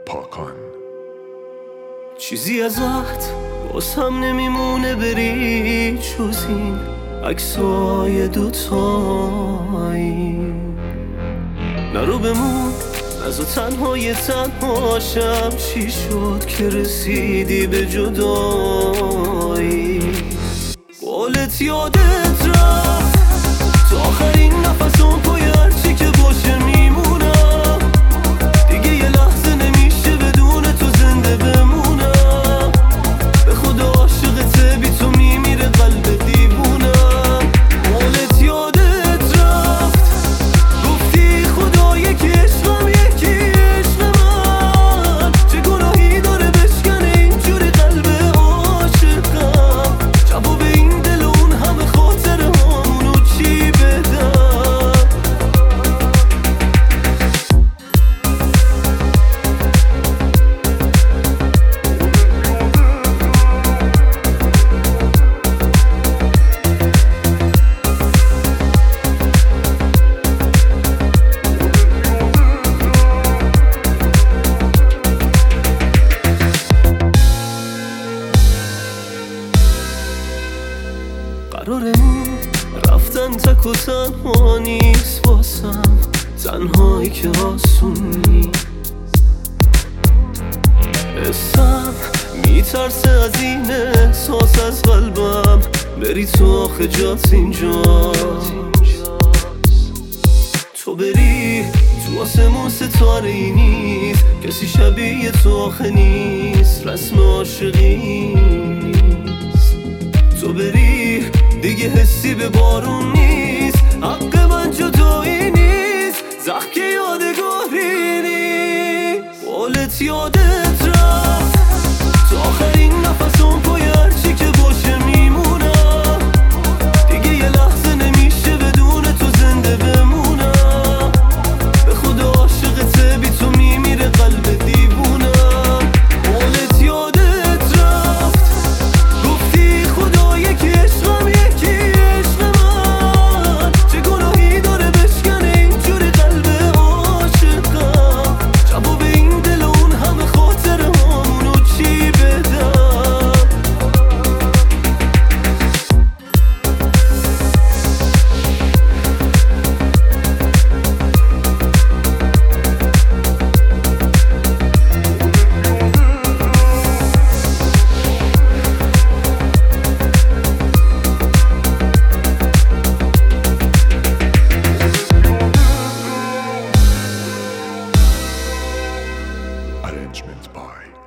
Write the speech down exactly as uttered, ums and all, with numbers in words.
پاکان. چیزی ازت باز هم نمیمونه بری جز این عکسای دوتایی. نرو بمون از و تنهای تنهاشم، چی شد که رسیدی به جدایی؟ قولت یادت رفت تا آخرین نفسم، پای هرچی که باشه میمونم. دیگه یه لحظه نمیشه بدون تو زنده بمونم. به خدا عاشقته، بی تو میمیره قلب دیوونم. قولت یادت رفت گفتی خدایی که عشقم یکی عشق من، چه گناهی داره بشکنه اینجوری قلب عاشقم. جواب این دل اون همه خاطر همونو چی بدم؟ قرارمون رفتن تک و تنها نیست واسم، تنهایی که آسون نیست. حسم میترسه از این احساس از قلبم، بری تو آخه جات اینجاست. تو بری تو آسمون ستاره ای نیست، کسی شبیه تو آخه نیست، رسم عاشقی نیست. تو بری دیگه حسی به بارون نیست، حق من جدایی نیست، زخم که یادگاری نیست. قولت یادت رفت تا آخرین نفسم، پای هرچی که باشه میمونم. دیگه یه لحظه نمیشه بدون تو زنده بمونم. به خدا عاشقته، بی تو میمیره قلب دیوونم. قولت یادت رفت گفتی خدایی که عشقم یکی عشق من، چه گناهی داره بشکنه اینجوری قلب عاشقم. جواب این دل اون همه خاطر همونو چی بدم؟ Arrangement by